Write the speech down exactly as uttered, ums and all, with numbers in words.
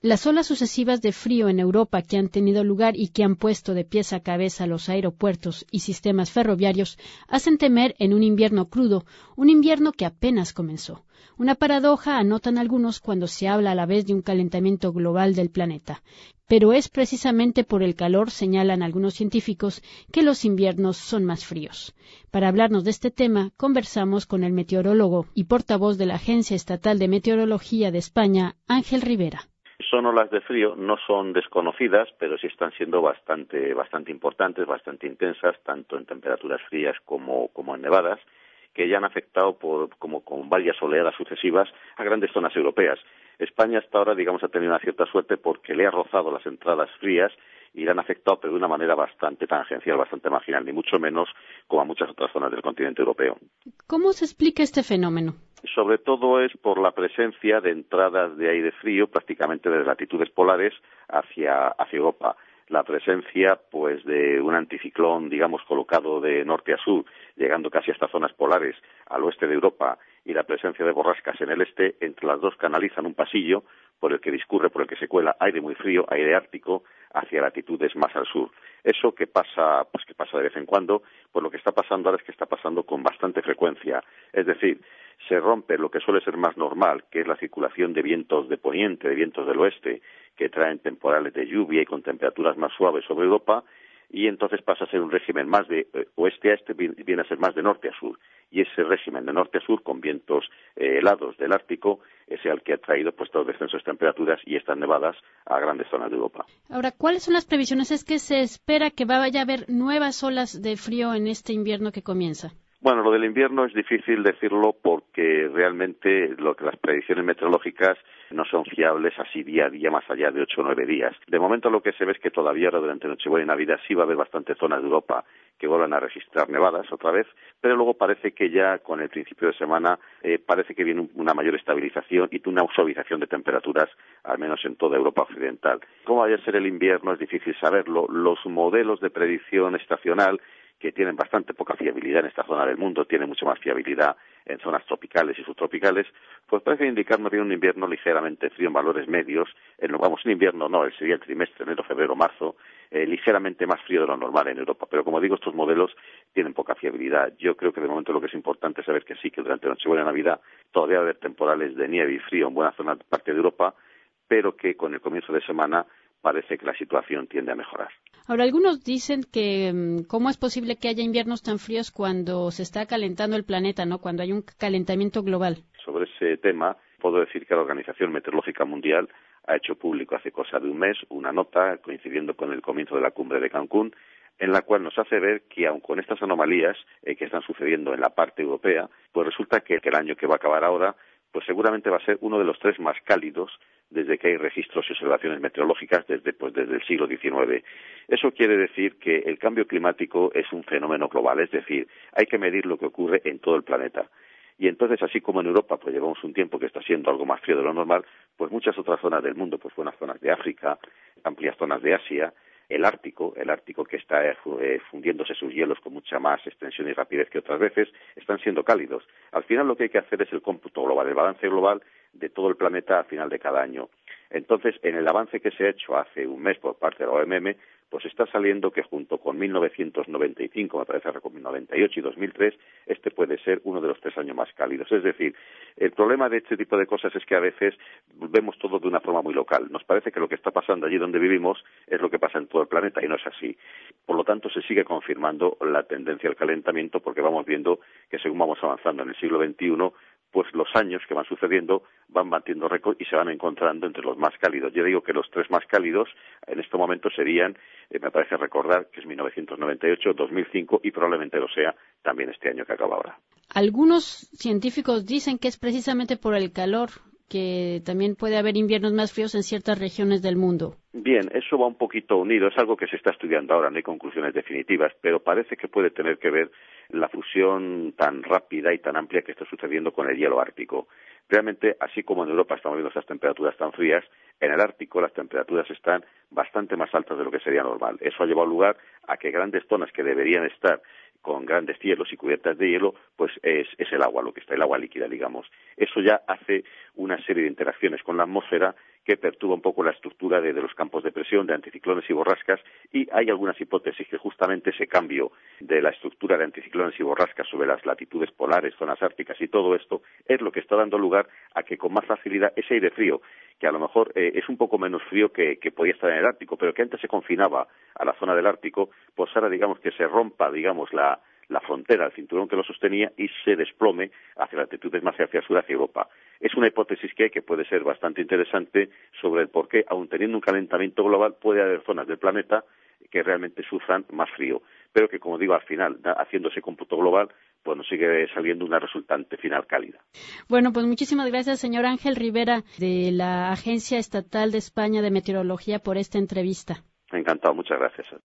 Las olas sucesivas de frío en Europa que han tenido lugar y que han puesto de pies a cabeza los aeropuertos y sistemas ferroviarios hacen temer en un invierno crudo, un invierno que apenas comenzó. Una paradoja anotan algunos cuando se habla a la vez de un calentamiento global del planeta. Pero es precisamente por el calor, señalan algunos científicos, que los inviernos son más fríos. Para hablarnos de este tema, conversamos con el meteorólogo y portavoz de la Agencia Estatal de Meteorología de España, Ángel Rivera. Son olas de frío, no son desconocidas, pero sí están siendo bastante, bastante importantes, bastante intensas, tanto en temperaturas frías como, como en nevadas, que ya han afectado por, como con varias oleadas sucesivas a grandes zonas europeas. España hasta ahora, digamos, ha tenido una cierta suerte porque le ha rozado las entradas frías y le han afectado, pero de una manera bastante tangencial, bastante marginal, ni mucho menos como a muchas otras zonas del continente europeo. ¿Cómo se explica este fenómeno? Sobre todo es por la presencia de entradas de aire frío prácticamente desde latitudes polares hacia, hacia Europa. La presencia, pues, de un anticiclón, digamos, colocado de norte a sur, llegando casi hasta zonas polares al oeste de Europa, y la presencia de borrascas en el este, entre las dos canalizan un pasillo por el que discurre, por el que se cuela aire muy frío, aire ártico, hacia latitudes más al sur. Eso que pasa, pues que pasa de vez en cuando, pues lo que está pasando ahora es que está pasando con bastante frecuencia. Es decir, se rompe lo que suele ser más normal, que es la circulación de vientos de poniente, de vientos del oeste, que traen temporales de lluvia y con temperaturas más suaves sobre Europa, y entonces pasa a ser un régimen más de eh, oeste a este, viene a ser más de norte a sur. Y ese régimen de norte a sur, con vientos eh, helados del Ártico, es el que ha traído pues estos descensos de temperaturas y estas nevadas a grandes zonas de Europa. Ahora, ¿cuáles son las previsiones? ¿Es que se espera que vaya a haber nuevas olas de frío en este invierno que comienza? Bueno, lo del invierno es difícil decirlo porque realmente lo que las predicciones meteorológicas no son fiables así día a día más allá de ocho o nueve días. De momento lo que se ve es que todavía ahora durante Nochebuena y Navidad sí va a haber bastantes zonas de Europa que vuelvan a registrar nevadas otra vez, pero luego parece que ya con el principio de semana eh, parece que viene una mayor estabilización y una suavización de temperaturas, al menos en toda Europa occidental. ¿Cómo vaya a ser el invierno? Es difícil saberlo. Los modelos de predicción estacional, que tienen bastante poca fiabilidad en esta zona del mundo, tienen mucha más fiabilidad en zonas tropicales y subtropicales, pues parece indicar más bien un invierno ligeramente frío en valores medios, en, vamos, un invierno no, sería el trimestre enero, febrero, marzo, eh, ligeramente más frío de lo normal en Europa. Pero como digo, estos modelos tienen poca fiabilidad. Yo creo que de momento lo que es importante es saber que sí, que durante Nochebuena y Navidad todavía va a haber temporales de nieve y frío en buena zona parte de Europa, pero que con el comienzo de semana parece que la situación tiende a mejorar. Ahora, algunos dicen que cómo es posible que haya inviernos tan fríos cuando se está calentando el planeta, ¿no? Cuando hay un calentamiento global. Sobre ese tema, puedo decir que la Organización Meteorológica Mundial ha hecho público hace cosa de un mes una nota coincidiendo con el comienzo de la cumbre de Cancún, en la cual nos hace ver que aun con estas anomalías eh, que están sucediendo en la parte europea, pues resulta que el año que va a acabar ahora pues seguramente va a ser uno de los tres más cálidos desde que hay registros y observaciones meteorológicas desde, pues, desde el siglo diecinueve. Eso quiere decir que el cambio climático es un fenómeno global, es decir, hay que medir lo que ocurre en todo el planeta. Y entonces, así como en Europa, pues llevamos un tiempo que está siendo algo más frío de lo normal, pues muchas otras zonas del mundo, pues buenas zonas de África, amplias zonas de Asia, el Ártico, el Ártico que está eh, fundiéndose sus hielos con mucha más extensión y rapidez que otras veces, están siendo cálidos. Al final lo que hay que hacer es el cómputo global, el balance global de todo el planeta al final de cada año. Entonces, en el avance que se ha hecho hace un mes por parte de la O M M, pues está saliendo que junto con mil novecientos noventa y cinco, me parece, con noventa y ocho y dos mil tres, este puede ser uno de los tres años más cálidos. Es decir, el problema de este tipo de cosas es que a veces vemos todo de una forma muy local. Nos parece que lo que está pasando allí donde vivimos es lo que pasa en todo el planeta y no es así. Por lo tanto, se sigue confirmando la tendencia al calentamiento porque vamos viendo que según vamos avanzando en el siglo veintiuno, pues los años que van sucediendo van batiendo récord y se van encontrando entre los más cálidos. Yo digo que los tres más cálidos en este momento serían, eh, me parece recordar que es mil novecientos noventa y ocho, dos mil cinco y probablemente lo sea también este año que acaba ahora. Algunos científicos dicen que es precisamente por el calor que también puede haber inviernos más fríos en ciertas regiones del mundo. Bien, eso va un poquito unido, es algo que se está estudiando ahora, no hay conclusiones definitivas, pero parece que puede tener que ver la fusión tan rápida y tan amplia que está sucediendo con el hielo ártico. Realmente, así como en Europa estamos viendo esas temperaturas tan frías, en el Ártico las temperaturas están bastante más altas de lo que sería normal. Eso ha llevado lugar a que grandes zonas que deberían estar con grandes hielos y cubiertas de hielo, pues es, es el agua, lo que está, el agua líquida, digamos. Eso ya hace una serie de interacciones con la atmósfera que perturba un poco la estructura de, de los campos de presión, de anticiclones y borrascas, y hay algunas hipótesis que justamente ese cambio de la estructura de anticiclones y borrascas sobre las latitudes polares, zonas árticas y todo esto es lo que está dando lugar a que con más facilidad ese aire frío, que a lo mejor eh, es un poco menos frío que, que podía estar en el Ártico, pero que antes se confinaba a la zona del Ártico, pues ahora digamos que se rompa, digamos, la la frontera, el cinturón que lo sostenía, y se desplome hacia latitudes más hacia el sur, hacia Europa. Es una hipótesis que hay que puede ser bastante interesante sobre el por qué, aun teniendo un calentamiento global, puede haber zonas del planeta que realmente sufran más frío, pero que, como digo, al final, haciendo ese cómputo global, pues nos sigue saliendo una resultante final cálida. Bueno, pues muchísimas gracias, señor Ángel Rivera, de la Agencia Estatal de España de Meteorología, por esta entrevista. Encantado, muchas gracias.